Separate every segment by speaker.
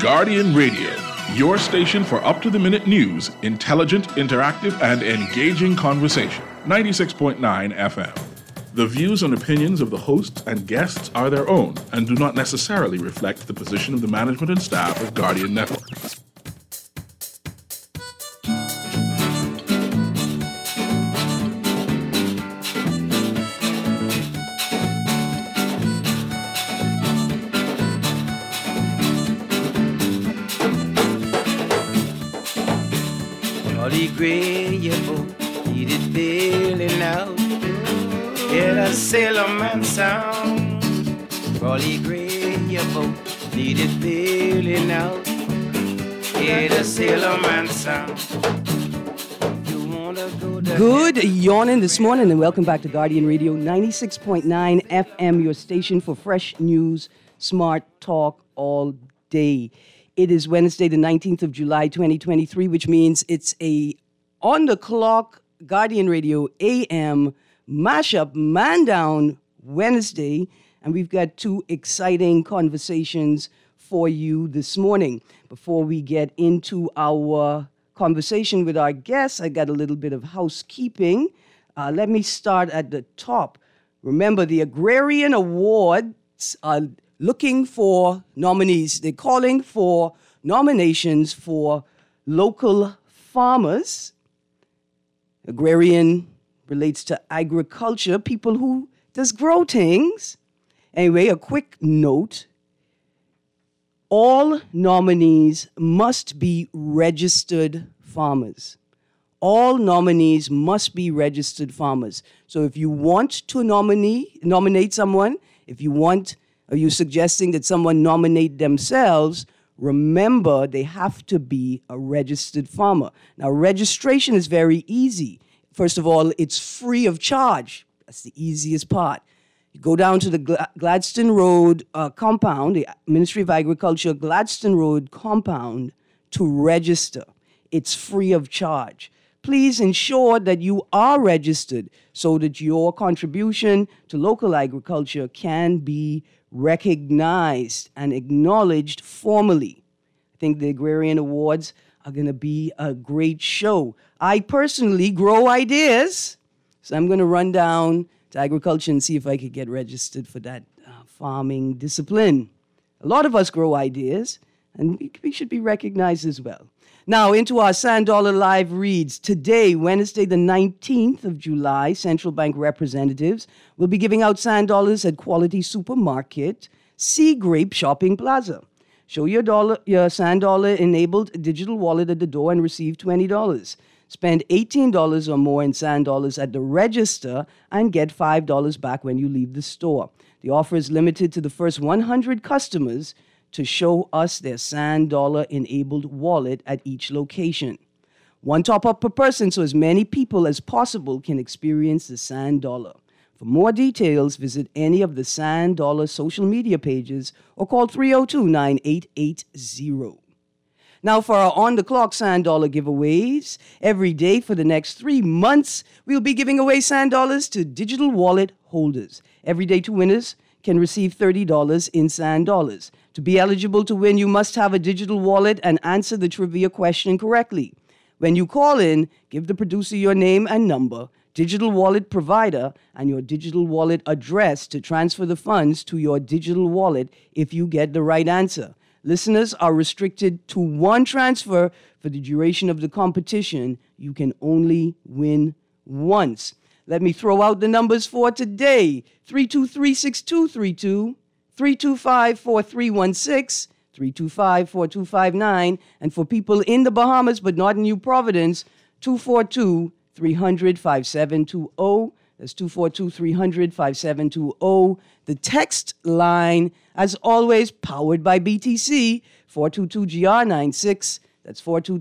Speaker 1: Guardian Radio, your station for up-to-the-minute news, intelligent, interactive, and engaging conversation. 96.9 FM. The views and opinions of the hosts and guests are their own and do not necessarily reflect the position of the management and staff of Guardian Network.
Speaker 2: Agreeable, needed bailing out. Get a sailorman sound. Rolly agreeable, needed bailing out. Get a sailorman sound.
Speaker 3: Good yawning this morning and welcome back to Guardian Radio 96.9 FM, your station for fresh news, smart talk all day. It is Wednesday, the 19th of July, 2023, which means it's a on-the-clock Guardian Radio AM mashup man down Wednesday, and we've got two exciting conversations for you this morning. Before we get into our conversation with our guests, I got a little bit of housekeeping. Let me start at the top. Remember, the Agrarian Awards are looking for nominees. They're calling for nominations for local farmers. Agrarian relates to agriculture, people who just grow things. Anyway, a quick note. All nominees must be registered farmers. All nominees must be registered farmers. So if you want to nominate someone, are you suggesting that someone nominate themselves? Remember, they have to be a registered farmer. Now, registration is very easy. First of all, it's free of charge. That's the easiest part. You go down to the Gladstone Road compound, the Ministry of Agriculture Gladstone Road compound to register. It's free of charge. Please ensure that you are registered so that your contribution to local agriculture can be recognized and acknowledged formally. I think the Agrarian Awards are going to be a great show. I personally grow ideas, so I'm going to run down to agriculture and see if I could get registered for that farming discipline. A lot of us grow ideas, and we should be recognized as well. Now, into our Sand Dollar Live reads. Today, Wednesday, the 19th of July, Central Bank representatives will be giving out sand dollars at Quality Supermarket, Sea Grape Shopping Plaza. Show your sand dollar-enabled digital wallet at the door and receive $20. Spend $18 or more in sand dollars at the register and get $5 back when you leave the store. The offer is limited to the first 100 customers to show us their sand dollar-enabled wallet at each location. One top-up per person so as many people as possible can experience the sand dollar. For more details, visit any of the Sand Dollar social media pages or call 302-9880. Now for our on-the-clock Sand Dollar giveaways. Every day for the next 3 months, we'll be giving away sand dollars to digital wallet holders. Every day, 2 winners can receive $30 in sand dollars. To be eligible to win, you must have a digital wallet and answer the trivia question correctly. When you call in, give the producer your name and number, digital wallet provider, and your digital wallet address to transfer the funds to your digital wallet if you get the right answer. Listeners are restricted to one transfer for the duration of the competition. You can only win once. Let me throw out the numbers for today. 323-6232, 325-4316, 325-4259, and for people in the Bahamas but not in New Providence, 242-300-5720. That's 242-300-5720. The text line, as always, powered by BTC, 422-GR96. That's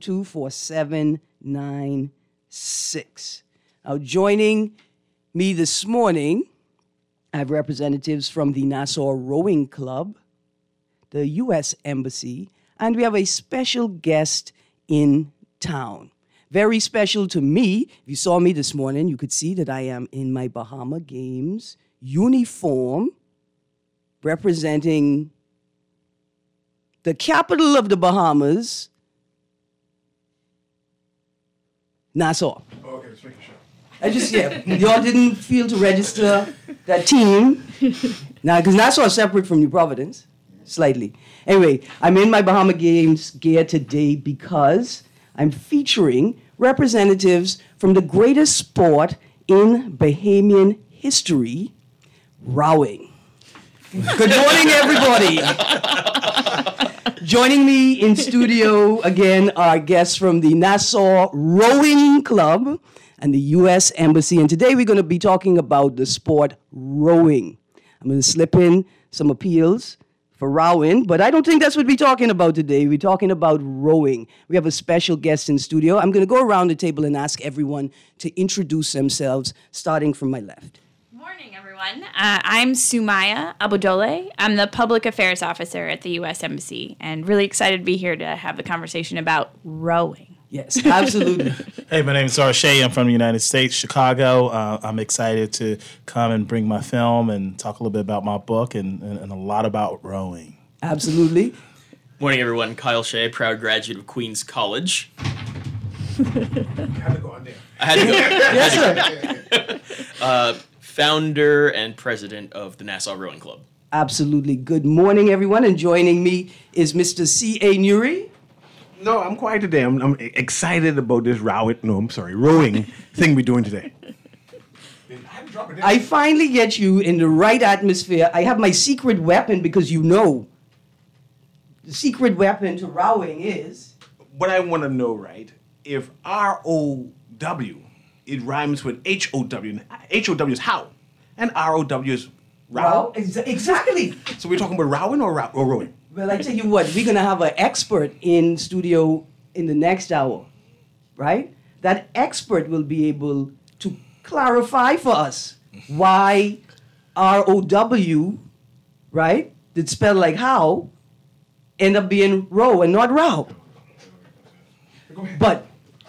Speaker 3: 422-4796. Now, joining me this morning, I have representatives from the Nassau Rowing Club, the U.S. Embassy, and we have a special guest in town. Very special to me. If you saw me this morning, you could see that I am in my Bahama Games uniform, representing the capital of the Bahamas, Nassau.
Speaker 1: Okay, let's make sure.
Speaker 3: I just, y'all didn't feel to register that team. Now, because Nassau is separate from New Providence, slightly. Anyway, I'm in my Bahama Games gear today because I'm featuring representatives from the greatest sport in Bahamian history, rowing. Good morning, everybody. Joining me in studio again are guests from the Nassau Rowing Club and the U.S. Embassy. And today we're going to be talking about the sport rowing. I'm going to slip in some appeals for rowing, but I don't think that's what we're talking about today. We're talking about rowing. We have a special guest in studio. I'm going to go around the table and ask everyone to introduce themselves, starting from my left.
Speaker 4: Morning, everyone. I'm Sumaya Abudole. I'm the Public Affairs Officer at the U.S. Embassy, and really excited to be here to have the conversation about rowing.
Speaker 3: Yes, absolutely.
Speaker 5: Hey, my name is Arshay. I'm from the United States, Chicago. I'm excited to come and bring my film and talk a little bit about my book and a lot about rowing.
Speaker 3: Absolutely.
Speaker 6: Morning, everyone. Kyle Shea, proud graduate of Queens College.
Speaker 1: Had to go on there.
Speaker 6: I had to go.
Speaker 3: Yes, sir.
Speaker 6: Founder and president of the Nassau Rowing Club.
Speaker 3: Absolutely. Good morning, everyone. And joining me is Mr. C.A. Nuri.
Speaker 7: No, I'm quiet today. I'm excited about this rowing thing we're doing today.
Speaker 3: I finally get you in the right atmosphere. I have my secret weapon because you know the secret weapon to rowing is...
Speaker 7: What I want to know, right, if R-O-W, it rhymes with H-O-W. H-O-W is how, and R-O-W is row.
Speaker 3: Exactly.
Speaker 7: So we're talking about rowing or rowing?
Speaker 3: Well, I tell you what, we're going to have an expert in studio in the next hour, right? That expert will be able to clarify for us why R-O-W, right, that spell like how, end up being row and not row. But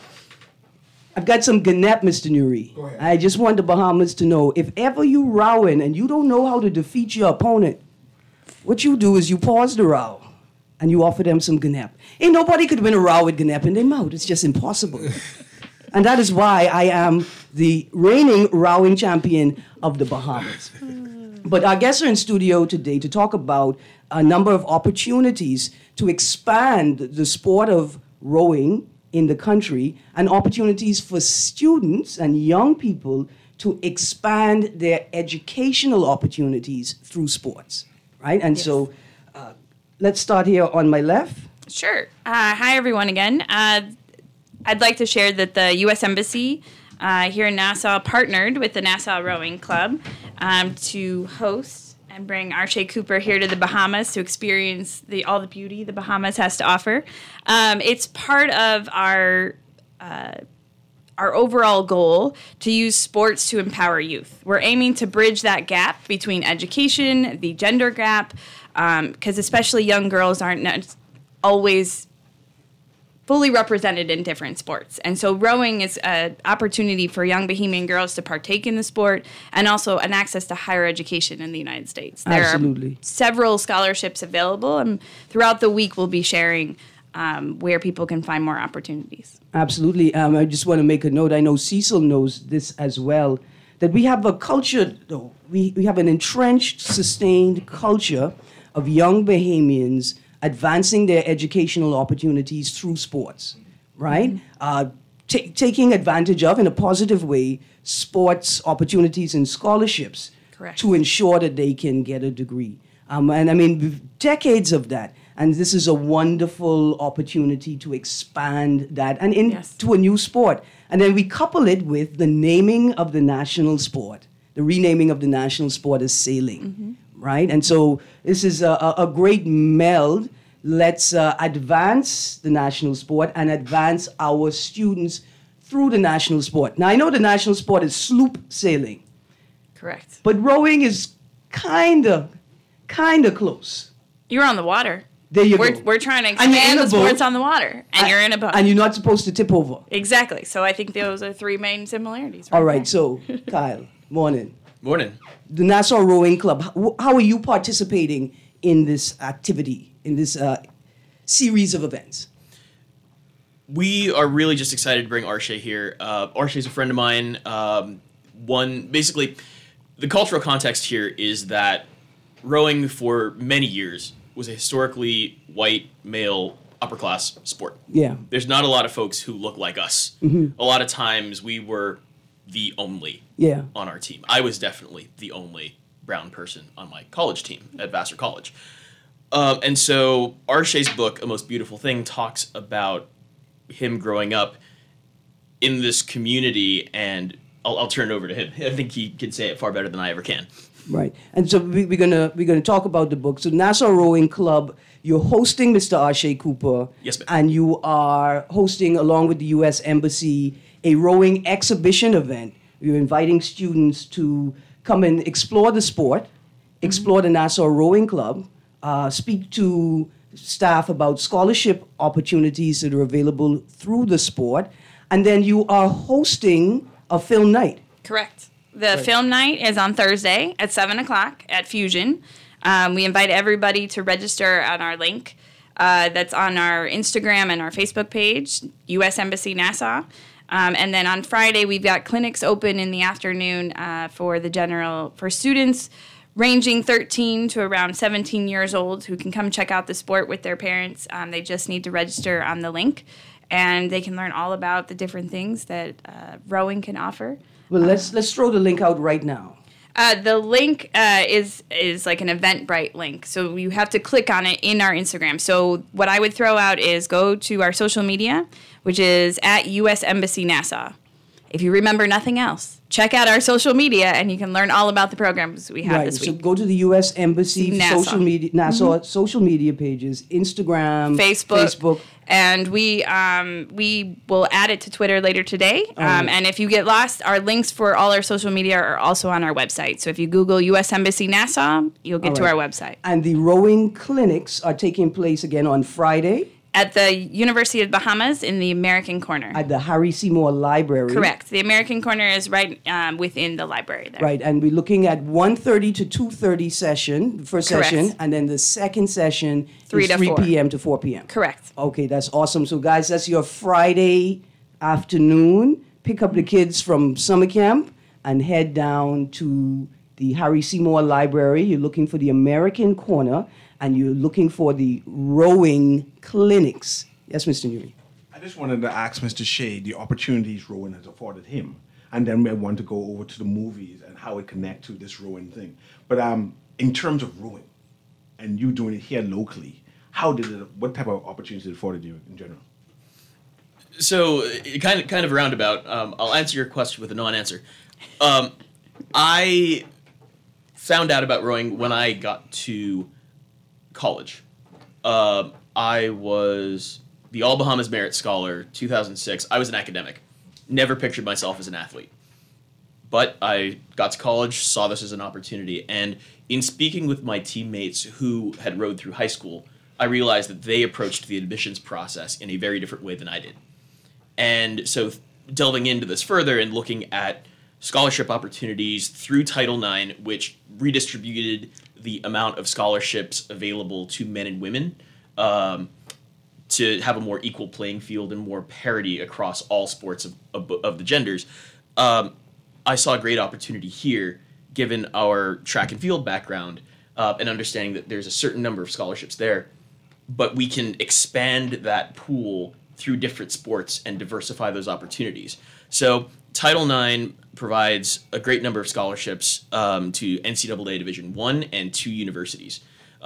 Speaker 3: I've got some Ganep, Mr. Nuri. I just want the Bahamas to know, if ever you rowing and you don't know how to defeat your opponent, what you do is you pause the row and you offer them some Ganep. Ain't nobody could win a row with Ganep in their mouth. It's just impossible. And that is why I am the reigning rowing champion of the Bahamas. But our guests are in studio today to talk about a number of opportunities to expand the sport of rowing in the country and opportunities for students and young people to expand their educational opportunities through sports. Right? And so let's start here on my left.
Speaker 4: Sure. Hi, everyone, again. I'd like to share that the U.S. Embassy here in Nassau partnered with the Nassau Rowing Club to host and bring Arshay Cooper here to the Bahamas to experience all the beauty the Bahamas has to offer. It's part of our overall goal to use sports to empower youth. We're aiming to bridge that gap between education, the gender gap, because especially young girls aren't always fully represented in different sports. And so rowing is an opportunity for young Bahamian girls to partake in the sport and also an access to higher education in the United States. There
Speaker 3: Absolutely.
Speaker 4: are several scholarships available, and throughout the week we'll be sharing where people can find more opportunities.
Speaker 3: Absolutely. I just want to make a note. I know Cecil knows this as well, that we have a culture, we have an entrenched, sustained culture of young Bahamians advancing their educational opportunities through sports, right? Taking advantage of, in a positive way, sports opportunities and scholarships.
Speaker 4: Correct.
Speaker 3: To ensure that they can get a degree. And I mean, decades of that. And this is a wonderful opportunity to expand that and into a new sport. And then we couple it with the naming of the national sport, the renaming of the national sport as sailing, right? And so this is a great meld. Let's advance the national sport and advance our students through the national sport. Now, I know the national sport is sloop sailing.
Speaker 4: Correct.
Speaker 3: But rowing is kind of close.
Speaker 4: You're on the water.
Speaker 3: There you
Speaker 4: We're
Speaker 3: go.
Speaker 4: trying to
Speaker 3: And you're in
Speaker 4: expand
Speaker 3: a
Speaker 4: the sports
Speaker 3: boat.
Speaker 4: on the water, and you're in a boat.
Speaker 3: And you're not supposed to tip over.
Speaker 4: Exactly. So I think those are three main similarities.
Speaker 3: All right,
Speaker 4: there.
Speaker 3: so, Kyle, morning.
Speaker 6: Morning.
Speaker 3: The Nassau Rowing Club, how are you participating in this activity, in this series of events?
Speaker 6: We are really just excited to bring Arshay here. Arshay's a friend of mine. Basically, the cultural context here is that rowing for many years was a historically white, male, upper-class sport.
Speaker 3: Yeah.
Speaker 6: There's not a lot of folks who look like us. A lot of times we were the only on our team. I was definitely the only brown person on my college team at Vassar College. And so Arshay's book, A Most Beautiful Thing, talks about him growing up in this community, and I'll turn it over to him. I think he can say it far better than I ever can.
Speaker 3: Right. And so we're gonna talk about the book. So Nassau Rowing Club, you're hosting Mr. Arshay Cooper.
Speaker 6: Yes, ma'am.
Speaker 3: And you are hosting, along with the U.S. Embassy, a rowing exhibition event. You're inviting students to come and explore the sport, explore the Nassau Rowing Club, speak to staff about scholarship opportunities that are available through the sport, and then you are hosting a film night.
Speaker 4: Correct. The film night is on Thursday at 7 o'clock at Fusion. We invite everybody to register on our link that's on our Instagram and our Facebook page, U.S. Embassy Nassau. And then on Friday, we've got clinics open in the afternoon for students ranging 13 to around 17 years old who can come check out the sport with their parents. They just need to register on the link, and they can learn all about the different things that rowing can offer.
Speaker 3: Well, let's throw the link out right now.
Speaker 4: The link is like an Eventbrite link, so you have to click on it in our Instagram. So what I would throw out is go to our social media, which is at U.S. Embassy Nassau. If you remember nothing else, check out our social media, and you can learn all about the programs we have this week.
Speaker 3: So go to the U.S. Embassy
Speaker 4: Nassau.
Speaker 3: social media, Nassau social media pages, Instagram, Facebook.
Speaker 4: And we will add it to Twitter later today. And if you get lost, our links for all our social media are also on our website. So if you Google U.S. Embassy Nassau, you'll get to our website.
Speaker 3: And the rowing clinics are taking place again on Friday.
Speaker 4: At the University of Bahamas in the American Corner.
Speaker 3: At the Harry Seymour Library.
Speaker 4: Correct. The American Corner is right within the library there.
Speaker 3: Right, and we're looking at 1:30 to 2:30 session, first
Speaker 4: Correct.
Speaker 3: session, and then the second session
Speaker 4: 3
Speaker 3: is
Speaker 4: to
Speaker 3: 3
Speaker 4: 4.
Speaker 3: p.m. to 4 p.m.
Speaker 4: Correct.
Speaker 3: Okay, that's awesome. So guys, that's your Friday afternoon. Pick up the kids from summer camp and head down to the Harry Seymour Library. You're looking for the American Corner, and you're looking for the rowing clinics. Yes, Mr. Newry.
Speaker 7: I just wanted to ask Mr. Shea the opportunities rowing has afforded him, and then I want to go over to the movies and how it connects to this rowing thing. But in terms of rowing, and you doing it here locally, what type of opportunities it afforded you in general?
Speaker 6: So, kind of roundabout. I'll answer your question with a non-answer. I found out about rowing when I got to college. I was the All Bahamas Merit Scholar, 2006. I was an academic. Never pictured myself as an athlete. But I got to college, saw this as an opportunity, and in speaking with my teammates who had rowed through high school, I realized that they approached the admissions process in a very different way than I did. And so delving into this further and looking at scholarship opportunities through Title IX, which redistributed the amount of scholarships available to men and women to have a more equal playing field and more parity across all sports of the genders, I saw a great opportunity here, given our track and field background and understanding that there's a certain number of scholarships there, but we can expand that pool through different sports and diversify those opportunities. So Title IX provides a great number of scholarships to NCAA Division I and II universities.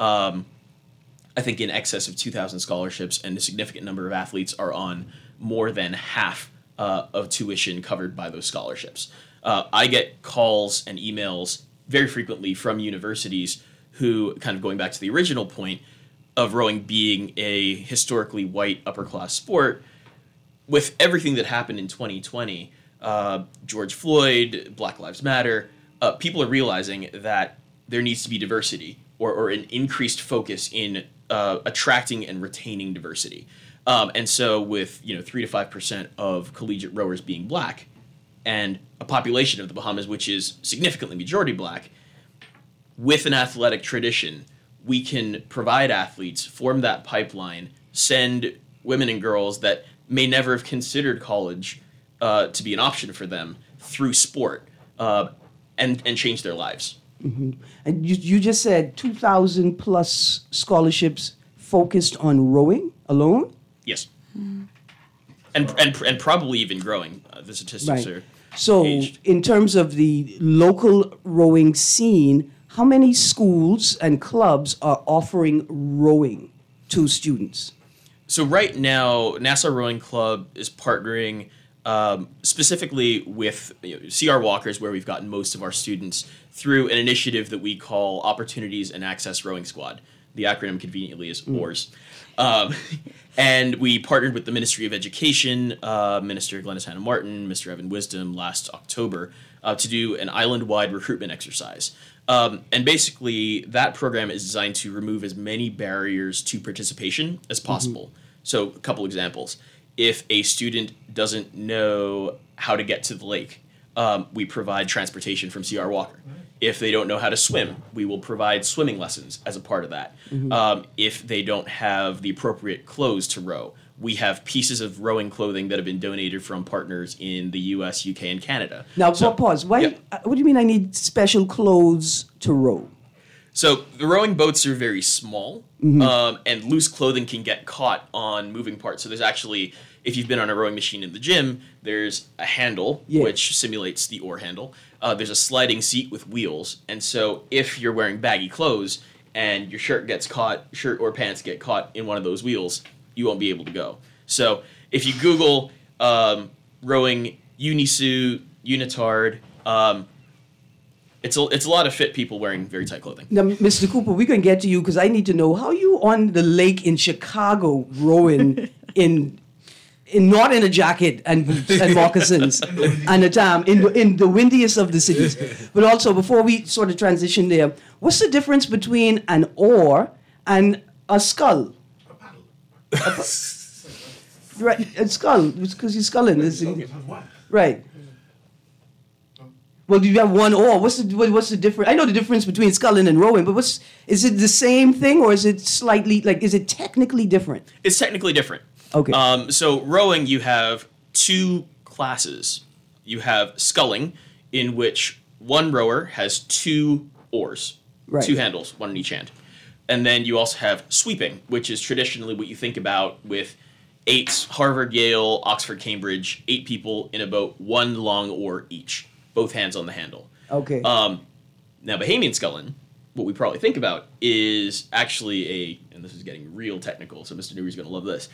Speaker 6: I think in excess of 2,000 scholarships, and a significant number of athletes are on more than half of tuition covered by those scholarships. I get calls and emails very frequently from universities who, kind of going back to the original point of rowing being a historically white upper-class sport, with everything that happened in 2020, George Floyd, Black Lives Matter, people are realizing that there needs to be diversity or an increased focus in attracting and retaining diversity. And so with 3 to 5% of collegiate rowers being black and a population of the Bahamas which is significantly majority black, with an athletic tradition, we can provide athletes, form that pipeline, send women and girls that may never have considered college to be an option for them through sport and change their lives.
Speaker 3: And you just said 2,000 plus scholarships focused on rowing alone?
Speaker 6: Yes. And probably even growing. The statistics are
Speaker 3: So,
Speaker 6: aged.
Speaker 3: in terms of the local rowing scene, how many schools and clubs are offering rowing to students?
Speaker 6: So right now, Nassau Rowing Club is partnering specifically with CR Walkers, where we've gotten most of our students, through an initiative that we call Opportunities and Access Rowing Squad. The acronym conveniently is OARS. And we partnered with the Ministry of Education, Minister Glenys Hanna Martin, Mr. Evan Wisdom last October to do an island-wide recruitment exercise. And basically, that program is designed to remove as many barriers to participation as possible. So a couple examples. If a student doesn't know how to get to the lake, we provide transportation from CR Walker. If they don't know how to swim, we will provide swimming lessons as a part of that. If they don't have the appropriate clothes to row, we have pieces of rowing clothing that have been donated from partners in the US, UK, and Canada.
Speaker 3: Now, pause. Why?
Speaker 6: Yeah.
Speaker 3: What do you mean I need special clothes to row?
Speaker 6: So the rowing boats are very small, and loose clothing can get caught on moving parts. So there's actually, if you've been on a rowing machine in the gym, there's a handle, which simulates the oar handle. There's a sliding seat with wheels. And so if you're wearing baggy clothes and your shirt or pants get caught in one of those wheels, you won't be able to go. So if you Google rowing unisuit, unitard, it's a lot of fit people wearing very tight clothing.
Speaker 3: Now, Mr. Cooper, we can get to you because I need to know how you on the lake in Chicago rowing not in a jacket and boots and moccasins and a tam in the windiest of the cities. But also, before we sort of transition there, what's the difference between an oar and a scull? Right, a skull, because you're sculling. Right. Well, you have one oar. What's the difference? I know the difference between sculling and rowing, but is it the same thing or is it slightly, is it technically different?
Speaker 6: It's technically different.
Speaker 3: Okay.
Speaker 6: So rowing, you have two classes. You have sculling, in which one rower has two oars, two handles, one in each hand. And then you also have sweeping, which is traditionally what you think about with 8 Harvard, Yale, Oxford, Cambridge, 8 people in a boat, one long oar each, both hands on the handle.
Speaker 3: Okay.
Speaker 6: Now, Bahamian sculling, what we probably think about is actually and this is getting real technical, so Mr. Newry's going to love this.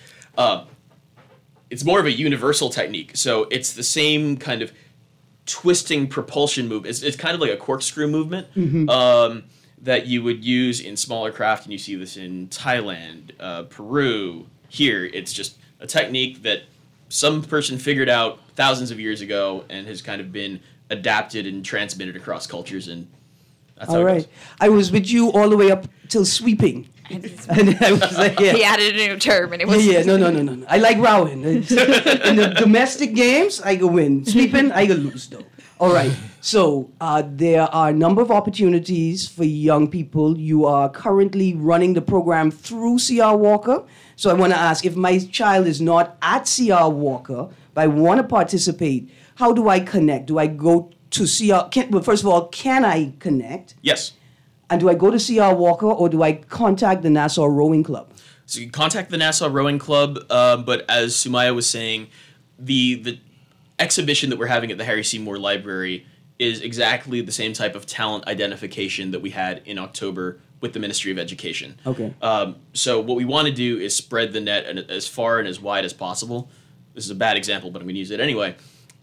Speaker 6: It's more of a universal technique. So it's the same kind of twisting propulsion move. It's kind of like a corkscrew movement that you would use in smaller craft, and you see this in Thailand, Peru. Here, it's just a technique that some person figured out thousands of years ago and has kind of been adapted and transmitted across cultures, and that's how it goes.
Speaker 3: I was with you all the way up till sweeping. And I was like,
Speaker 4: He added a new term, and it was
Speaker 3: No. I like rowing. In the domestic games, I go win. Sweeping, I go lose, though. All right. So there are a number of opportunities for young people. You are currently running the program through CR Walker. So I want to ask, if my child is not at CR Walker, but I want to participate, how do I connect? Do I go to CR? First of all, can I connect?
Speaker 6: Yes.
Speaker 3: And do I go to CR Walker or do I contact the Nassau Rowing Club?
Speaker 6: So you can contact the Nassau Rowing Club, but as Sumaya was saying, the exhibition that we're having at the Harry Seymour Library is exactly the same type of talent identification that we had in October with the Ministry of Education.
Speaker 3: Okay.
Speaker 6: So what we want to do is spread the net as far and as wide as possible. This is a bad example, but I'm going to use it anyway.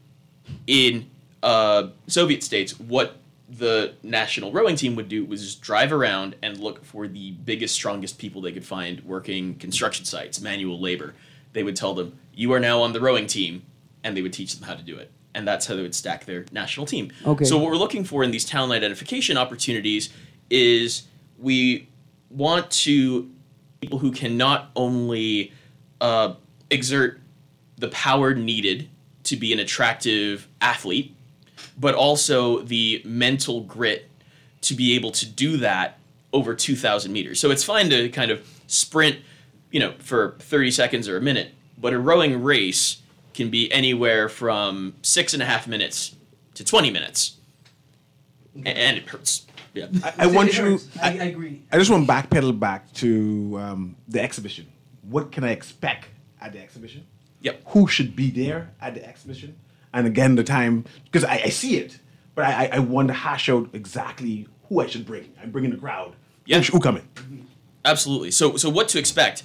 Speaker 6: In Soviet states, what the national rowing team would do was just drive around and look for the biggest, strongest people they could find working construction sites, manual labor. They would tell them, you are now on the rowing team, and they would teach them how to do it. And that's how they would stack their national team.
Speaker 3: Okay.
Speaker 6: So what we're looking for in these talent identification opportunities is we want to people who can not only exert the power needed to be an attractive athlete, but also the mental grit to be able to do that over 2,000 meters. So it's fine to kind of sprint for 30 seconds or a minute. But a rowing race can be anywhere from 6.5 minutes to 20 minutes. And it hurts. Yeah.
Speaker 7: I want you.
Speaker 3: I agree.
Speaker 7: I just want to backpedal back to the exhibition. What can I expect at the exhibition?
Speaker 6: Yep.
Speaker 7: Who should be there at the exhibition? And again, the time, because I see it, but I want to hash out exactly who I should bring. I'm bringing the crowd.
Speaker 6: Yeah.
Speaker 7: Who coming?
Speaker 6: Absolutely. So what to expect?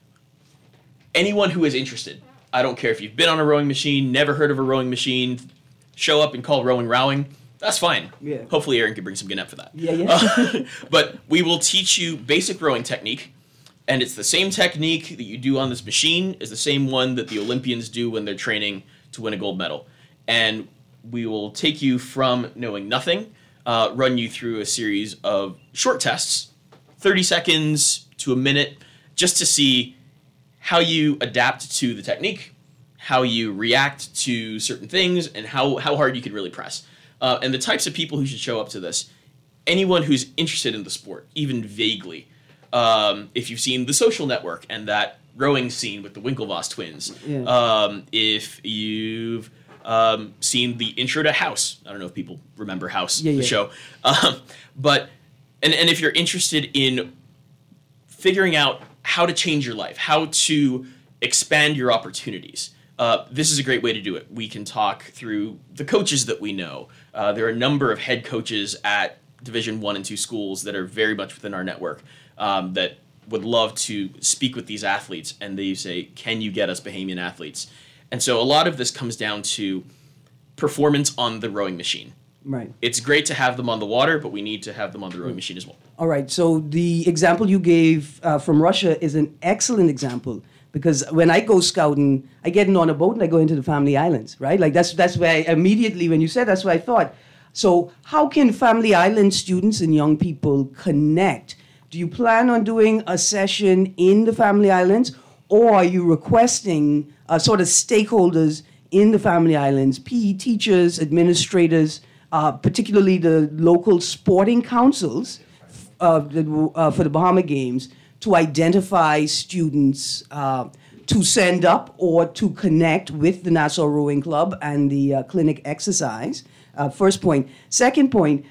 Speaker 6: Anyone who is interested. I don't care if you've been on a rowing machine, never heard of a rowing machine, show up and call rowing rowing. That's fine.
Speaker 3: Yeah.
Speaker 6: Hopefully Aaron can bring some Gannett for that.
Speaker 3: Yeah.
Speaker 6: But we will teach you basic rowing technique, and it's the same technique that you do on this machine is the same one that the Olympians do when they're training to win a gold medal. And we will take you from knowing nothing, run you through a series of short tests, 30 seconds to a minute, just to see how you adapt to the technique, how you react to certain things, and how hard you can really press. And the types of people who should show up to this, anyone who's interested in the sport, even vaguely. If you've seen The Social Network and that rowing scene with the Winklevoss twins, if you've seen the intro to House, I don't know if people remember House, the show, but if you're interested in figuring out how to change your life, how to expand your opportunities, this is a great way to do it. We can talk through the coaches that we know. There are a number of head coaches at Division 1 and 2 schools that are very much within our network that would love to speak with these athletes, and they say, can you get us Bahamian athletes? And so a lot of this comes down to performance on the rowing machine.
Speaker 3: Right.
Speaker 6: It's great to have them on the water, but we need to have them on the rowing machine as well.
Speaker 3: All right. So the example you gave from Russia is an excellent example, because when I go scouting, I get on a boat and I go into the Family Islands, right? Like that's where I immediately, when you said, that's what I thought. So how can Family Island students and young people connect? Do you plan on doing a session in the Family Islands, or are you requesting sort of stakeholders in the Family Islands, PE teachers, administrators, particularly the local sporting councils for the Bahama Games, to identify students to send up or to connect with the Nassau Rowing Club and the clinic exercise? First point. Second point,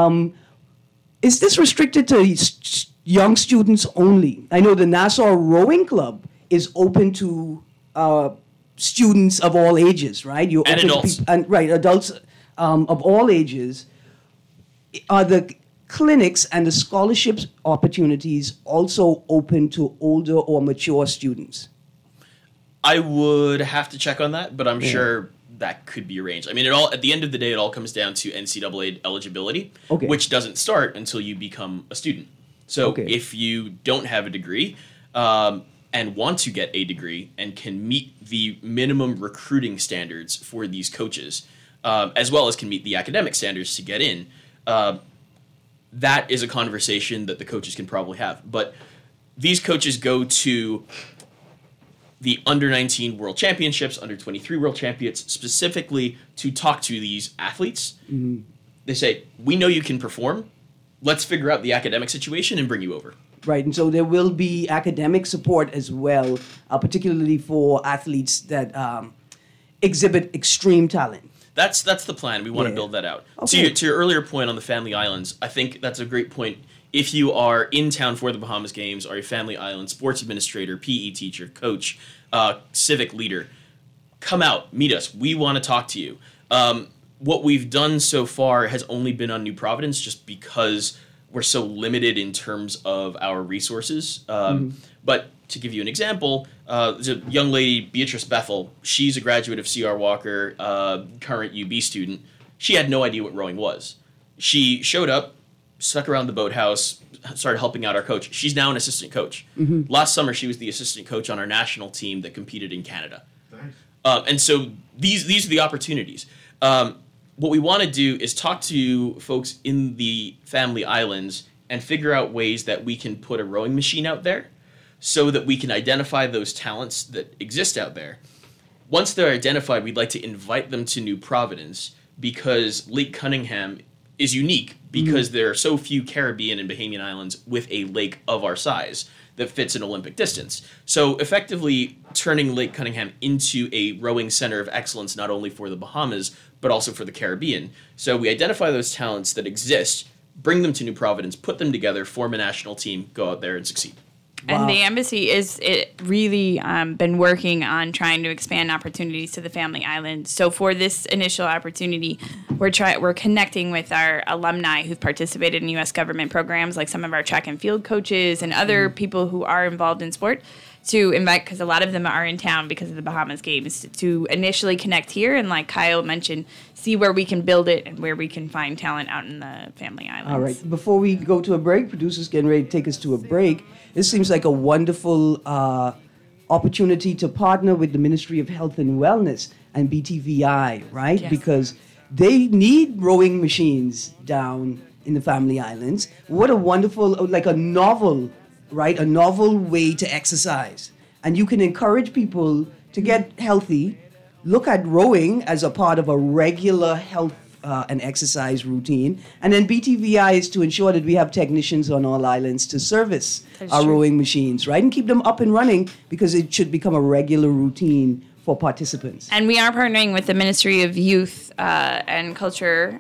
Speaker 3: is this restricted to young students only? I know the Nassau Rowing Club is open to students of all ages, right? You're
Speaker 6: and
Speaker 3: open
Speaker 6: adults.
Speaker 3: To adults of all ages. Are the clinics and the scholarships opportunities also open to older or mature students?
Speaker 6: I would have to check on that, but I'm sure that could be arranged. I mean, at the end of the day, it all comes down to NCAA eligibility, which doesn't start until you become a student. So if you don't have a degree and want to get a degree and can meet the minimum recruiting standards for these coaches, as well as can meet the academic standards to get in, that is a conversation that the coaches can probably have. But these coaches go to the under-19 World Championships, under-23 World Championships, specifically to talk to these athletes. Mm-hmm. They say, we know you can perform. Let's figure out the academic situation and bring you over.
Speaker 3: Right, and so there will be academic support as well, particularly for athletes that exhibit extreme talent.
Speaker 6: That's the plan. We want to build that out. Okay. To your earlier point on the Family Islands, I think that's a great point. If you are in town for the Bahamas Games, are a Family Island sports administrator, PE teacher, coach, civic leader, come out, meet us. We want to talk to you. What we've done so far has only been on New Providence just because we're so limited in terms of our resources. But to give you an example, there's a young lady, Beatrice Bethel. She's a graduate of C.R. Walker, current UB student. She had no idea what rowing was. She showed up, stuck around the boathouse, started helping out our coach. She's now an assistant coach. Mm-hmm. Last summer, she was the assistant coach on our national team that competed in Canada. Nice. And so these are the opportunities. What we want to do is talk to folks in the Family Islands and figure out ways that we can put a rowing machine out there so that we can identify those talents that exist out there. Once they're identified, we'd like to invite them to New Providence because Lake Cunningham is unique because there are so few Caribbean and Bahamian islands with a lake of our size that fits an Olympic distance. So effectively turning Lake Cunningham into a rowing center of excellence, not only for the Bahamas, but also for the Caribbean. So we identify those talents that exist, bring them to New Providence, put them together, form a national team, go out there and succeed.
Speaker 4: And the embassy is really been working on trying to expand opportunities to the Family Islands. So for this initial opportunity, we're connecting with our alumni who've participated in U.S. government programs, like some of our track and field coaches and other people who are involved in sport, to invite, because a lot of them are in town because of the Bahamas Games, to initially connect here and, like Kyle mentioned, see where we can build it and where we can find talent out in the Family Islands.
Speaker 3: All right. Before we go to a break, producers getting ready to take us to a break. This seems like a wonderful opportunity to partner with the Ministry of Health and Wellness and BTVI, right?
Speaker 4: Yes.
Speaker 3: Because they need rowing machines down in the Family Islands. What a wonderful, like a novel, right? A novel way to exercise. And you can encourage people to get healthy, look at rowing as a part of a regular health and exercise routine. And then BTVI is to ensure that we have technicians on all islands to service our rowing machines, right? And keep them up and running because it should become a regular routine for participants.
Speaker 4: And we are partnering with the Ministry of Youth and Culture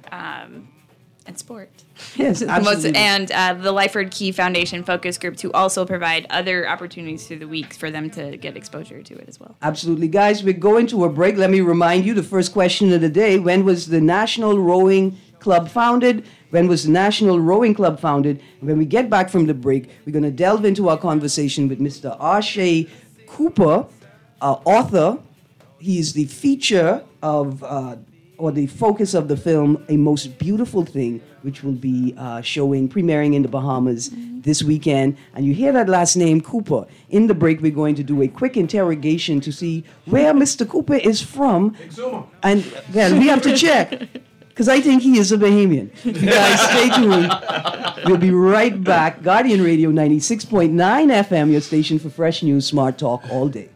Speaker 4: and Sport.
Speaker 3: Yes, absolutely.
Speaker 4: And the Lyford Key Foundation focus group to also provide other opportunities through the week for them to get exposure to it as well.
Speaker 3: Absolutely. Guys, we're going to a break. Let me remind you the first question of the day. When was the National Rowing Club founded? When was the National Rowing Club founded? And when we get back from the break, we're going to delve into our conversation with Mr. Arshay Cooper, author. He is the feature of, or the focus of the film, A Most Beautiful Thing, which will be premiering in the Bahamas this weekend. And you hear that last name, Cooper. In the break, we're going to do a quick interrogation to see where Mr. Cooper is from. And well, we have to check, because I think he is a Bahamian. You guys, stay tuned. We'll be right back. Guardian Radio 96.9 FM, your station for fresh news, smart talk all day.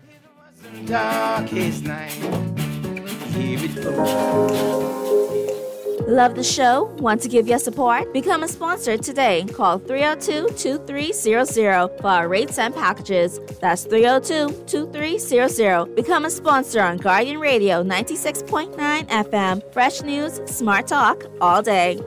Speaker 2: Darkest night, keep it close.
Speaker 8: Love the show? Want to give your support? Become a sponsor today. Call 302-2300 for our rates and packages. That's 302-2300. Become a sponsor on Guardian Radio 96.9 FM. Fresh news, smart talk, all day.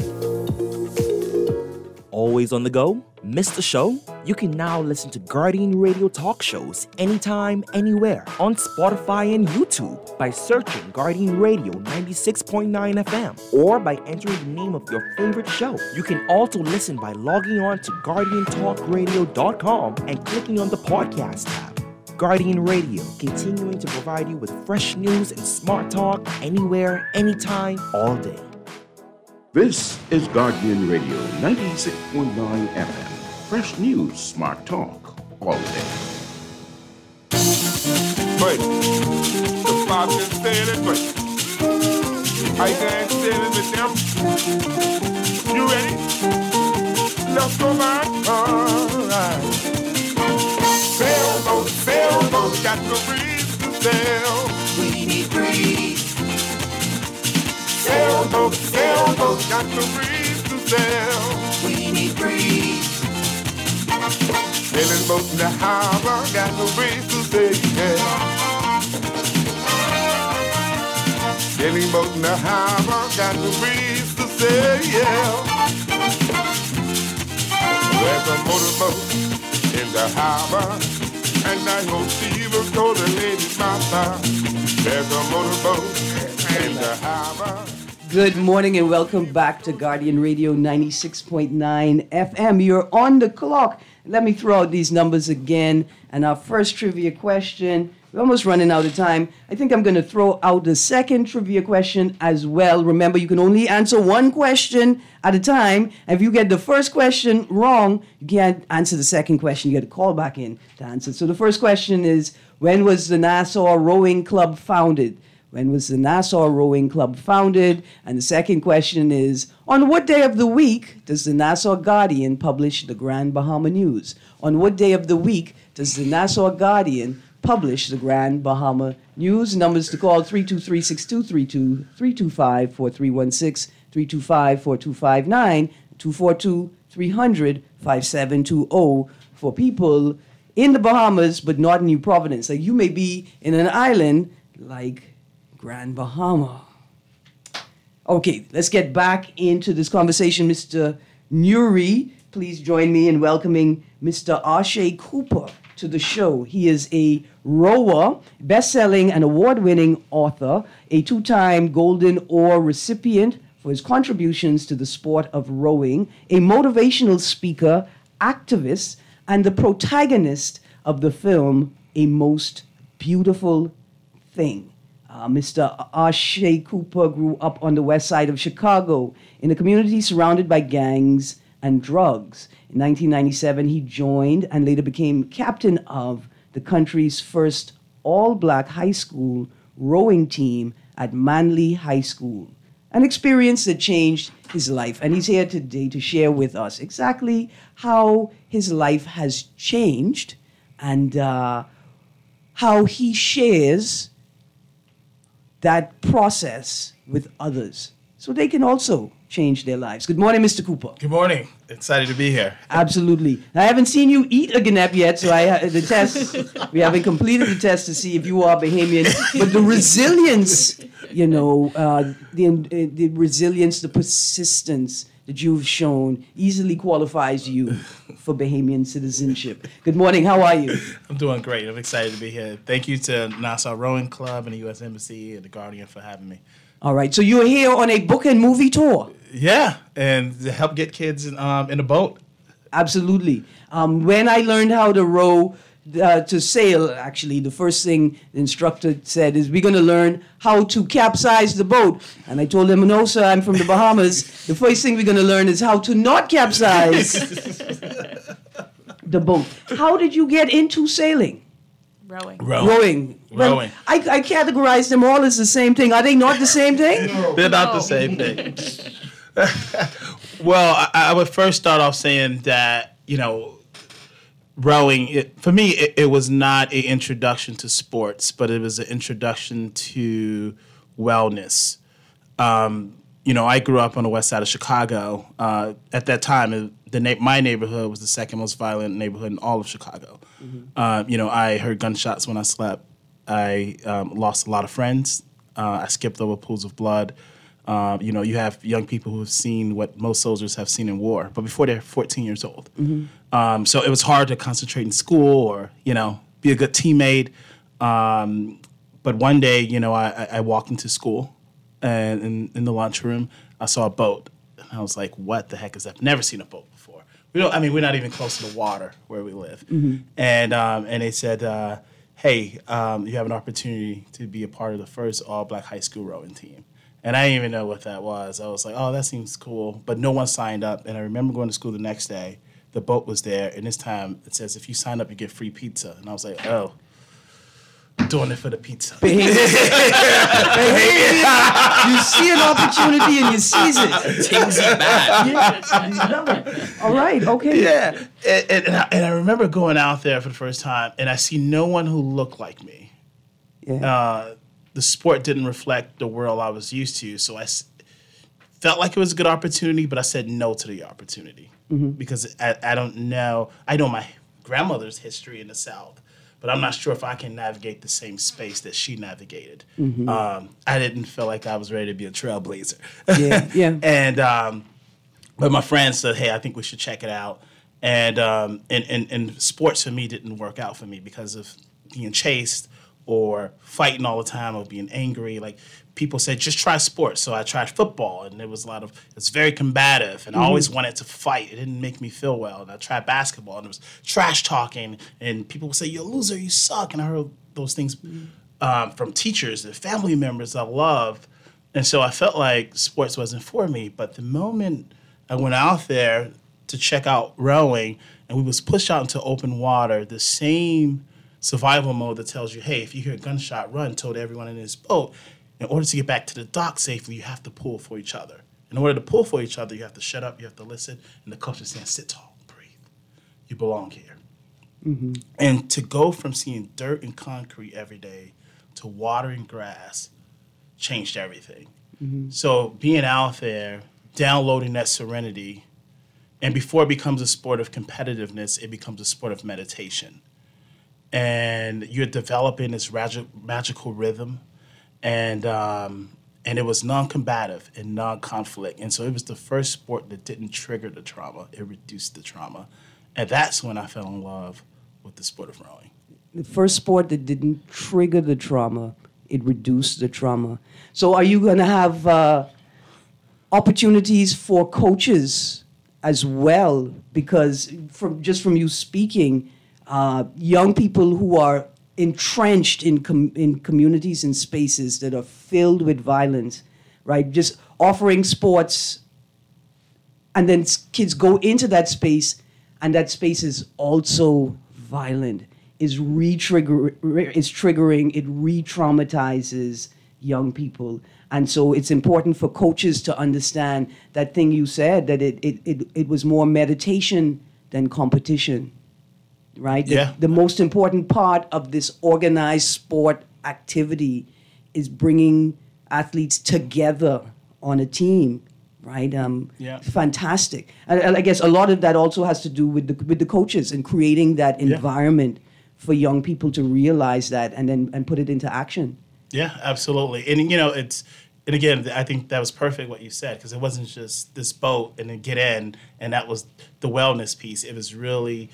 Speaker 9: Always on the go? Missed the show? You can now listen to Guardian Radio talk shows anytime, anywhere on Spotify and YouTube by searching Guardian Radio 96.9 FM or by entering the name of your favorite show. You can also listen by logging on to GuardianTalkRadio.com and clicking on the podcast tab. Guardian Radio, continuing to provide you with fresh news and smart talk anywhere, anytime, all day.
Speaker 10: This is Guardian Radio 96.9 FM. Fresh news, smart talk, all day.
Speaker 11: Wait, the Bob just said it, but I can't stand it with them. You ready? Let's go back. Alright. Sailboat, got the breeze to sail. We need breeze. Sailboat, got the breeze to sail. We need breeze. Sailing boat in the harbor, got no breeze to sail. Sailing boat in the harbor, got no breeze to sail. There's a motorboat in the harbor, and I hope she will go to Lady Martha. There's a motorboat in the harbor.
Speaker 3: Good morning and welcome back to Guardian Radio 96.9 FM. You're on the clock. Let me throw out these numbers again. And our first trivia question, we're almost running out of time. I think I'm going to throw out the second trivia question as well. Remember, you can only answer one question at a time. And if you get the first question wrong, you can't answer the second question. You get to call back in to answer. So the first question is, when was the Nassau Rowing Club founded? When was the Nassau Rowing Club founded? And the second question is, on what day of the week does the Nassau Guardian publish the Grand Bahama News? On what day of the week does the Nassau Guardian publish the Grand Bahama News? Numbers to call 323-6232, 325-4316, 325-4259, 242-300-5720 for people in the Bahamas, but not in New Providence. Like you may be in an island like Grand Bahama. Okay, let's get back into this conversation. Mr. Nuri, please join me in welcoming Mr. Ashe Cooper to the show. He is a rower, best-selling and award-winning author, a two-time Golden Oar recipient for his contributions to the sport of rowing, a motivational speaker, activist, and the protagonist of the film A Most Beautiful Thing. Mr. Ashe Cooper grew up on the west side of Chicago in a community surrounded by gangs and drugs. In 1997, he joined and later became captain of the country's first all-black high school rowing team at Manly High School, an experience that changed his life. And he's here today to share with us exactly how his life has changed and how he shares that process with others so they can also change their lives. Good morning, Mr. Cooper.
Speaker 5: Good morning. Excited to be here.
Speaker 3: Absolutely. I haven't seen you eat a ganap yet, so we haven't completed the test to see if you are Bahamian. But the resilience, the resilience, the persistence that you've shown easily qualifies you for Bahamian citizenship. Good morning. How are you?
Speaker 5: I'm doing great. I'm excited to be here. Thank you to Nassau Rowing Club and the U.S. Embassy and the Guardian for having me.
Speaker 3: All right. So you're here on a book and movie tour.
Speaker 5: Yeah, and to help get kids in a boat.
Speaker 3: Absolutely. When I learned how to row, to sail, actually, the first thing the instructor said is, we're going to learn how to capsize the boat. And I told him, no, sir, I'm from the Bahamas. The first thing we're going to learn is how to not capsize the boat. How did you get into sailing?
Speaker 4: Rowing.
Speaker 3: Well, I categorize them all as the same thing. Are they not the same thing?
Speaker 5: No. They're not the same thing. Well, I would first start off saying that, rowing, for me, it was not an introduction to sports, but it was an introduction to wellness. I grew up on the west side of Chicago. At that time, my neighborhood was the second most violent neighborhood in all of Chicago. Mm-hmm. I heard gunshots when I slept. I lost a lot of friends. I skipped over pools of blood. You have young people who have seen what most soldiers have seen in war, but before they're 14 years old. Mm-hmm. So it was hard to concentrate in school or, be a good teammate. But one day, I walked into school, and in the lunchroom, I saw a boat. And I was like, what the heck is that? Never seen a boat before. We're not even close to the water where we live. Mm-hmm. And they said, hey, you have an opportunity to be a part of the first all-black high school rowing team. And I didn't even know what that was. I was like, oh, that seems cool. But no one signed up. And I remember going to school the next day. The boat was there. And this time it says, if you sign up, you get free pizza. And I was like, oh, I'm doing it for the pizza.
Speaker 3: You see an opportunity and you seize it.
Speaker 6: Tingsy bad.
Speaker 3: Yeah. All right. Okay.
Speaker 5: Yeah. And I remember going out there for the first time, and I see no one who looked like me. Yeah. The sport didn't reflect the world I was used to, so I felt like it was a good opportunity, but I said no to the opportunity because I don't know. I know my grandmother's history in the South, but I'm not sure if I can navigate the same space that she navigated. Mm-hmm. I didn't feel like I was ready to be a trailblazer.
Speaker 3: Yeah.
Speaker 5: And but my friends said, hey, I think we should check it out. And sports for me didn't work out for me because of being chased or fighting all the time or being angry. Like people said, just try sports. So I tried football, and there was it's very combative, and I always wanted to fight. It didn't make me feel well. And I tried basketball, and it was trash talking, and people would say, you're a loser, you suck. And I heard those things from teachers and family members I loved. And so I felt like sports wasn't for me. But the moment I went out there to check out rowing, and we was pushed out into open water, the same survival mode that tells you, hey, if you hear a gunshot, run, told everyone in this boat. In order to get back to the dock safely, you have to pull for each other. In order to pull for each other, you have to shut up, you have to listen, and the coach is saying, sit tall, breathe. You belong here. Mm-hmm. And to go from seeing dirt and concrete every day to water and grass changed everything. So being out there, downloading that serenity, and before it becomes a sport of competitiveness, it becomes a sport of meditation. And you're developing this magical rhythm, and it was non-combative and non-conflict. And so it was the first sport that didn't trigger the trauma. It reduced the trauma. And that's when I fell in love with the sport of rowing.
Speaker 3: The first sport that didn't trigger the trauma, it reduced the trauma. So are you going to have opportunities for coaches as well? Because from you speaking, young people who are entrenched in communities and spaces that are filled with violence, right? Just offering sports, and then kids go into that space, and that space is also violent, is triggering, it re-traumatizes young people. And so it's important for coaches to understand that thing you said, that it was more meditation than competition. Right?
Speaker 5: Yeah.
Speaker 3: The most important part of this organized sport activity is bringing athletes together on a team, right? Fantastic. And I guess a lot of that also has to do with the coaches and creating that environment for young people to realize that and put it into action.
Speaker 5: Yeah, absolutely. And, and again, I think that was perfect what you said, because it wasn't just this boat and then get in, and that was the wellness piece. It was really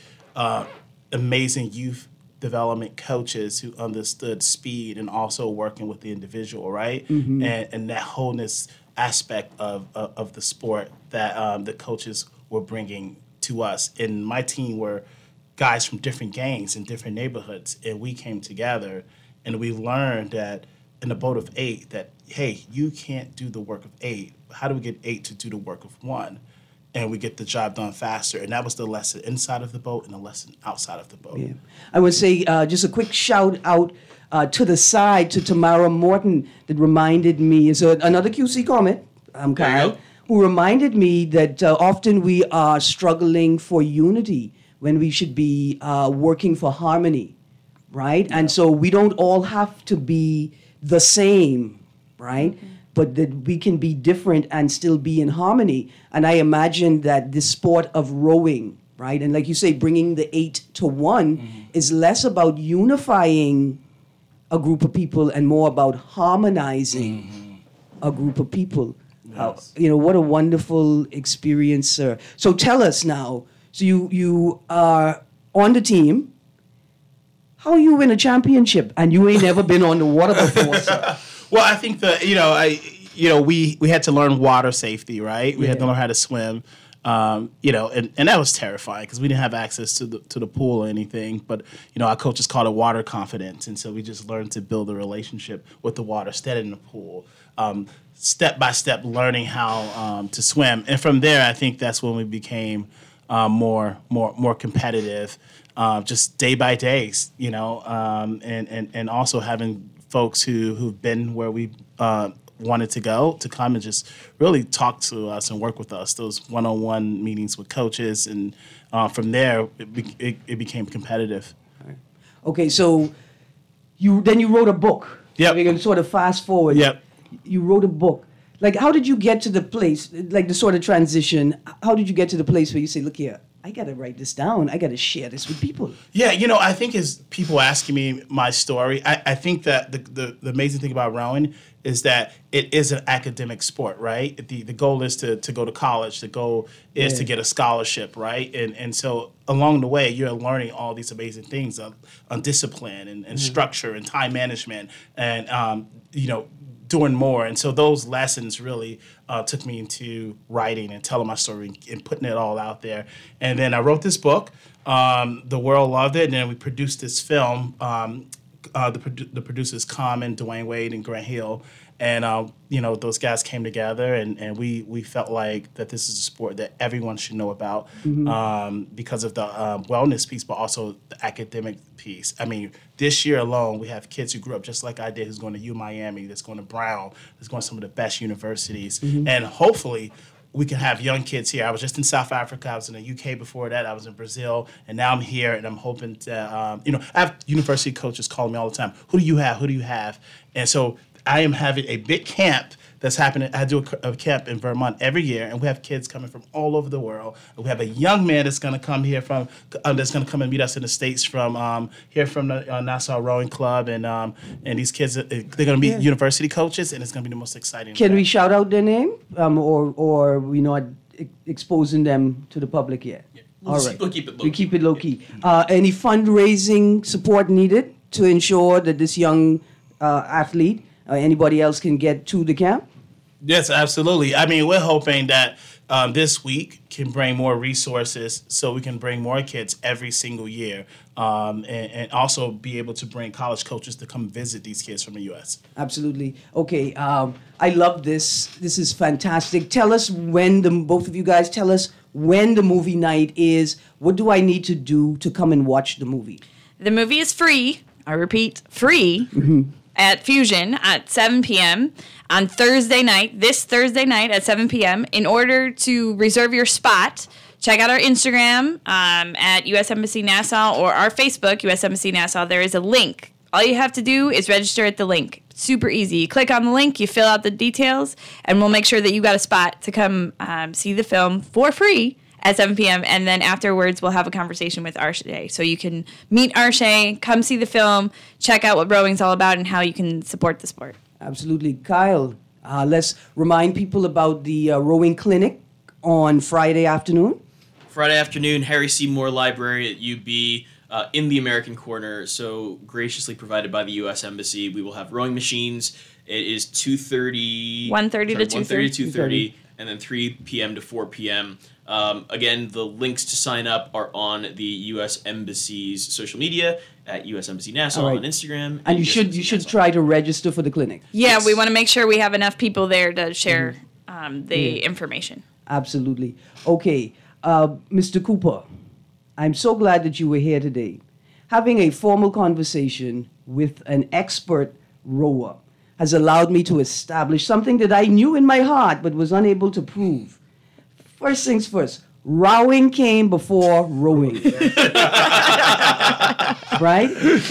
Speaker 5: amazing youth development coaches who understood speed and also working with the individual, right? And that wholeness aspect of the sport that the coaches were bringing to us. And my team were guys from different gangs in different neighborhoods, and we came together and we learned that in a boat of 8 that, hey, you can't do the work of 8. How do we get 8 to do the work of 1? And we get the job done faster. And that was the lesson inside of the boat and the lesson outside of the boat. Yeah.
Speaker 3: I would say just a quick shout out to the side to Tamara Morton that reminded me, so another QC comment, Kyle, who reminded me that often we are struggling for unity when we should be working for harmony, right? Yeah. And so we don't all have to be the same, right? But that we can be different and still be in harmony. And I imagine that the sport of rowing, right? And like you say, bringing the 8 to 1 is less about unifying a group of people and more about harmonizing a group of people. Yes. What a wonderful experience, sir. So tell us now, so you are on the team. How you win a championship and you ain't never been on the water before, sir?
Speaker 5: Well, I think we had to learn water safety, right? We had to learn how to swim, and that was terrifying because we didn't have access to the pool or anything. But our coaches called it water confidence, and so we just learned to build a relationship with the water, instead in the pool, step by step, learning how to swim. And from there, I think that's when we became more competitive, just day by day, and also having folks who've been where we wanted to go to come and just really talk to us and work with us. Those one-on-one meetings with coaches, and from there it became competitive.
Speaker 3: Right. Okay, so you wrote a book.
Speaker 5: Yep.
Speaker 3: We can sort of fast forward.
Speaker 5: Yep.
Speaker 3: You wrote a book. Like, how did you get to the place, like the sort of transition? How did you get to the place where you say, look here, I got to write this down. I got to share this with people.
Speaker 5: Yeah, I think as people asking me my story, I think that the amazing thing about rowing is that it is an academic sport, right? The goal is to go to college. The goal is to get a scholarship, right? And so along the way, you're learning all these amazing things on discipline and structure and time management and, doing more. And so those lessons really took me into writing and telling my story and putting it all out there. And then I wrote this book. The world loved it. And then we produced this film. The producers, Common, Dwayne Wade, and Grant Hill. And, those guys came together and we felt like that this is a sport that everyone should know about because of the wellness piece, but also the academic piece. I mean, this year alone, we have kids who grew up just like I did, who's going to UMiami, that's going to Brown, that's going to some of the best universities. And hopefully we can have young kids here. I was just in South Africa. I was in the UK before that. I was in Brazil. And now I'm here, and I'm hoping to, I have university coaches calling me all the time. Who do you have? Who do you have? And so I am having a big camp that's happening. I do a camp in Vermont every year, and we have kids coming from all over the world. We have a young man that's going to come here that's going to come and meet us in the States from here from the Nassau Rowing Club, and these kids they're going to be university coaches, and it's going to be the most exciting.
Speaker 3: Can we shout out their name, or we not exposing them to the public yet?
Speaker 6: Yeah.
Speaker 3: All right,
Speaker 6: We'll keep it low.
Speaker 3: We keep it low key. Any fundraising support needed to ensure that this young athlete, anybody else, can get to the camp?
Speaker 5: Yes, absolutely. I mean, we're hoping that this week can bring more resources so we can bring more kids every single year, and also be able to bring college coaches to come visit these kids from the U.S.
Speaker 3: Absolutely. Okay, I love this. This is fantastic. Tell us both of you guys, tell us when the movie night is. What do I need to do to come and watch the movie?
Speaker 4: The movie is free. I repeat, free. At Fusion at 7 p.m. on Thursday night, this Thursday night at 7 p.m. In order to reserve your spot, check out our Instagram at U.S. Embassy Nassau or our Facebook, U.S. Embassy Nassau. There is a link. All you have to do is register at the link. Super easy. You click on the link, you fill out the details, and we'll make sure that you got a spot to come see the film for free at 7 p.m. And then afterwards, we'll have a conversation with Arshay. So you can meet Arshay, come see the film, check out what rowing's all about, and how you can support the sport.
Speaker 3: Absolutely. Kyle, let's remind people about the rowing clinic on Friday afternoon.
Speaker 6: Friday afternoon, Harry C. Moore Library at UB in the American Corner, so graciously provided by the U.S. Embassy. We will have rowing machines. It is 1:30 to 2:30, and then 3 p.m. to 4 p.m. Again, the links to sign up are on the U.S. Embassy's social media at U.S. Embassy Nassau on Instagram.
Speaker 3: And you should try to register for the clinic.
Speaker 4: Yeah, we want to make sure we have enough people there to share the information.
Speaker 3: Absolutely. Okay, Mr. Cooper, I'm so glad that you were here today. Having a formal conversation with an expert rower has allowed me to establish something that I knew in my heart but was unable to prove. First things first, rowing came before rowing. Right?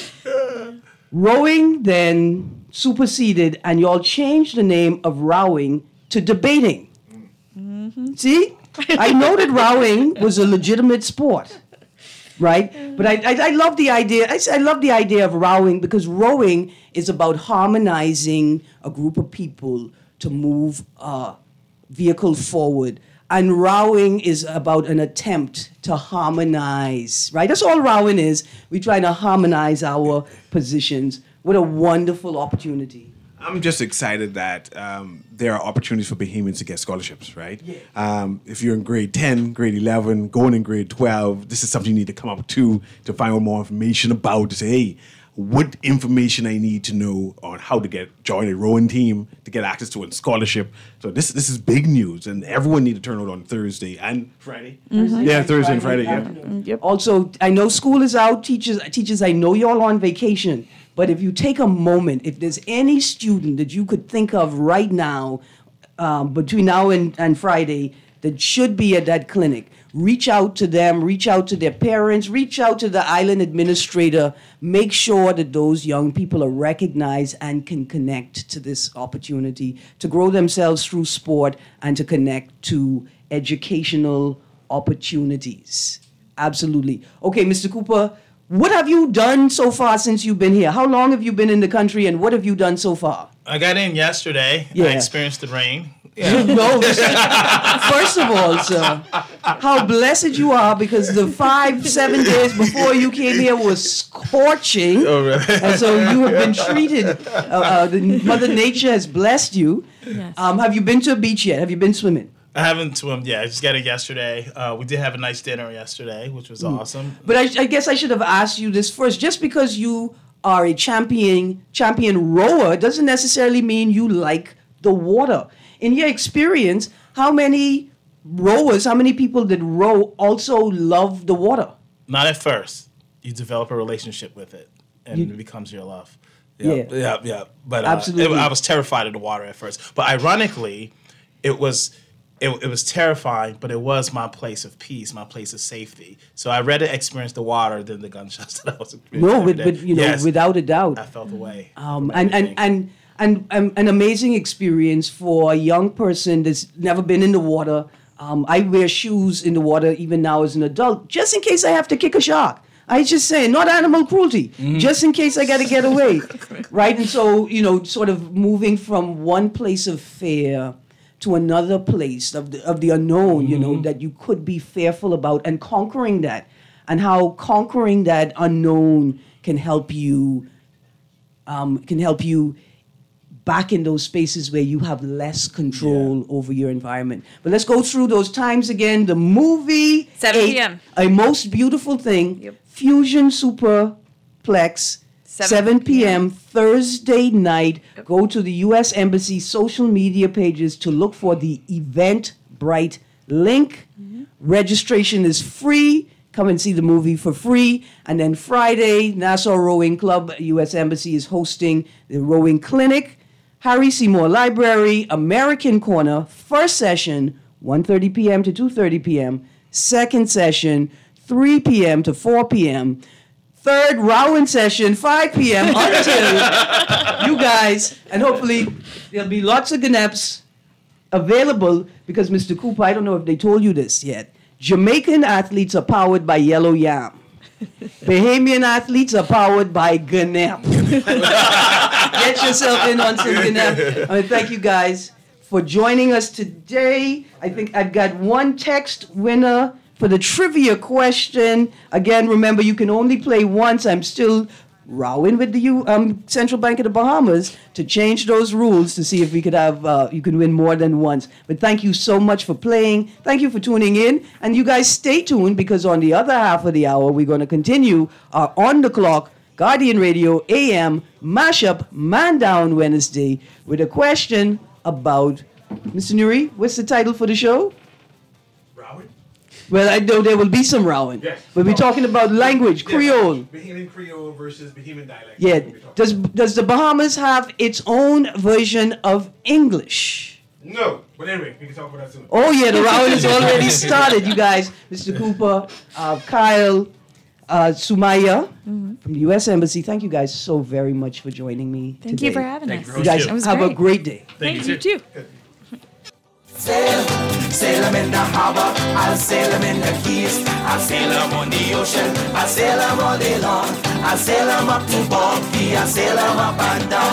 Speaker 3: Rowing then superseded, and y'all changed the name of rowing to debating. Mm-hmm. See? I know that rowing was a legitimate sport, right? But I love the idea. I love the idea of rowing because rowing is about harmonizing a group of people to move a vehicle forward. And rowing is about an attempt to harmonize, right? That's all rowing is. We're trying to harmonize our positions. What a wonderful opportunity.
Speaker 7: I'm just excited that there are opportunities for Bahamians to get scholarships, right? Yeah. If you're in grade 10, grade 11, going in grade 12, this is something you need to come up to find out more information about, to say, hey, what information I need to know on how to join a rowing team, to get access to a scholarship. So this is big news, and everyone need to turn out on Thursday and Friday. Mm-hmm. Yeah, Thursday and Friday, yeah.
Speaker 3: Yep. Also, I know school is out. Teachers, I know y'all on vacation. But if you take a moment, if there's any student that you could think of right now, between now and Friday, that should be at that clinic, reach out to them, reach out to their parents, reach out to the island administrator, make sure that those young people are recognized and can connect to this opportunity to grow themselves through sport and to connect to educational opportunities. Absolutely. Okay, Mr. Cooper, what have you done so far since you've been here? How long have you been in the country, and what have you done so far?
Speaker 5: I got in yesterday. Yeah. I experienced the rain.
Speaker 3: Yeah. No, first of all, sir, how blessed you are, because the 5-7 days before you came here was scorching.
Speaker 5: Oh, really?
Speaker 3: And so you have been treated. Mother Nature has blessed you. Yes. Have you been to a beach yet? Have you been swimming?
Speaker 5: I haven't swum yet. I just got it yesterday. We did have a nice dinner yesterday, which was awesome.
Speaker 3: But I guess I should have asked you this first. Just because you are a champion rower doesn't necessarily mean you like the water. In your experience, how many people that row also love the water?
Speaker 5: Not at first. You develop a relationship with it, and it becomes your love. Yeah. But
Speaker 3: absolutely.
Speaker 5: I was terrified of the water at first. But ironically, it was terrifying, but it was my place of peace, my place of safety. So I'd rather experience the water than the gunshots that I was experiencing.
Speaker 3: No, but you know, without a doubt.
Speaker 5: I felt the way.
Speaker 3: And an amazing experience for a young person that's never been in the water. I wear shoes in the water even now as an adult, just in case I have to kick a shark. I just say, not animal cruelty, just in case I got to get away, right? And so, sort of moving from one place of fear to another place of the unknown, that you could be fearful about, and conquering that, and how conquering that unknown can help you back in those spaces where you have less control over your environment. But let's go through those times again. The movie
Speaker 4: 7 p.m.
Speaker 3: A Most Beautiful Thing.
Speaker 4: Yep.
Speaker 3: Fusion Superplex. 7 p.m. Thursday night. Yep. Go to the U.S. Embassy social media pages to look for the Eventbrite link. Mm-hmm. Registration is free. Come and see the movie for free. And then Friday, Nassau Rowing Club, U.S. Embassy is hosting the rowing clinic. Harry Seymour Library, American Corner, first session, 1:30 p.m. to 2:30 p.m. Second session, 3 p.m. to 4 p.m. Third Rowan session, 5 p.m. until you guys, and hopefully there'll be lots of Gneps available because, Mr. Cooper, I don't know if they told you this yet. Jamaican athletes are powered by Yellow Yam. Bahamian athletes are powered by Gnep. Get yourself in on some Gnep. I mean, thank you guys for joining us today. I think I've got one text winner for the trivia question. Again, remember, you can only play once. I'm still rowing with the Central Bank of the Bahamas to change those rules to see if we could have, you can win more than once. But thank you so much for playing. Thank you for tuning in. And you guys stay tuned because on the other half of the hour, we're going to continue our On the Clock Guardian Radio AM mashup Man Down Wednesday with a question about, Mr. Nuri, what's the title for the show? Well, I know there will be some rowing. Yes. But we're talking about language, Creole.
Speaker 7: Bahamian Creole versus Bahamian dialect.
Speaker 3: Yeah. Does the Bahamas have its own version of English?
Speaker 7: No. But anyway, we can talk about that soon.
Speaker 3: Oh, yeah, the rowing has already started, you guys. Mr. Cooper, Kyle, Sumaya from the U.S. Embassy. Thank you guys so very much for joining me today.
Speaker 4: Thank you for having us.
Speaker 3: You guys have a great day.
Speaker 4: Thank you too.
Speaker 2: Sail 'em in the harbor, I'll sail 'em in the keys, I'll sail 'em on the ocean, I'll sail 'em all day long, I'll sail 'em up to Bobby, I'll sail 'em up and down.